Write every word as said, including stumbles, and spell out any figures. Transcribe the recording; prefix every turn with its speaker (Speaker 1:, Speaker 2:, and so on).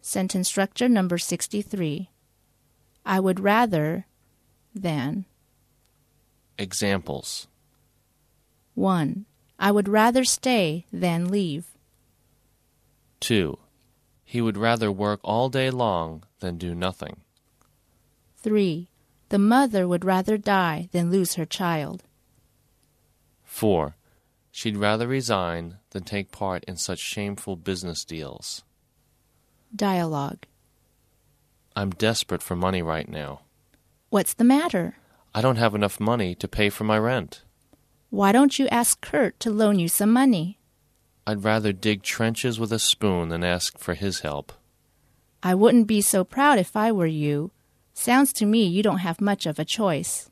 Speaker 1: Sentence structure number sixty-three. I would rather than.
Speaker 2: Examples.
Speaker 1: one. I would rather stay than leave.
Speaker 2: two. He would rather work all day long than do nothing.
Speaker 1: three. The mother would rather die than lose her child.
Speaker 2: four. She'd rather resign than take part in such shameful business deals.
Speaker 1: Dialogue.
Speaker 2: I'm desperate for money right now.
Speaker 1: What's the matter?
Speaker 2: I don't have enough money to pay for my rent.
Speaker 1: Why don't you ask Kurt to loan you some money?
Speaker 2: I'd rather dig trenches with a spoon than ask for his help.
Speaker 1: I wouldn't be so proud if I were you. Sounds to me you don't have much of a choice.